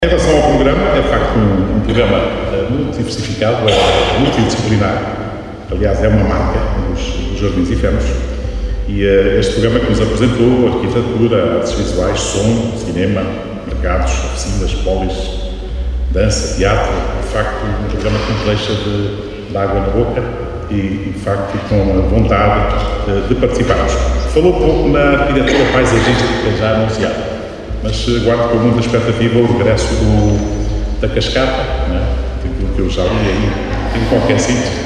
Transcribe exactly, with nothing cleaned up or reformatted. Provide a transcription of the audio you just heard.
Em relação ao programa, é de facto um, um programa uh, muito diversificado, é multidisciplinar. Aliás, é uma marca dos, dos Jardins Efêmeros. E uh, este programa que nos apresentou, arquitetura, artes visuais, som, cinema, mercados, oficinas, polis, dança, teatro, de facto um programa que nos deixa de, de água na boca e, e de facto com a vontade de, de participarmos. Falou pouco na arquitetura paisagística já anunciada, mas guardo com muita expectativa o regresso do, da cascata, né? Daquilo que eu já li aí em qualquer sítio.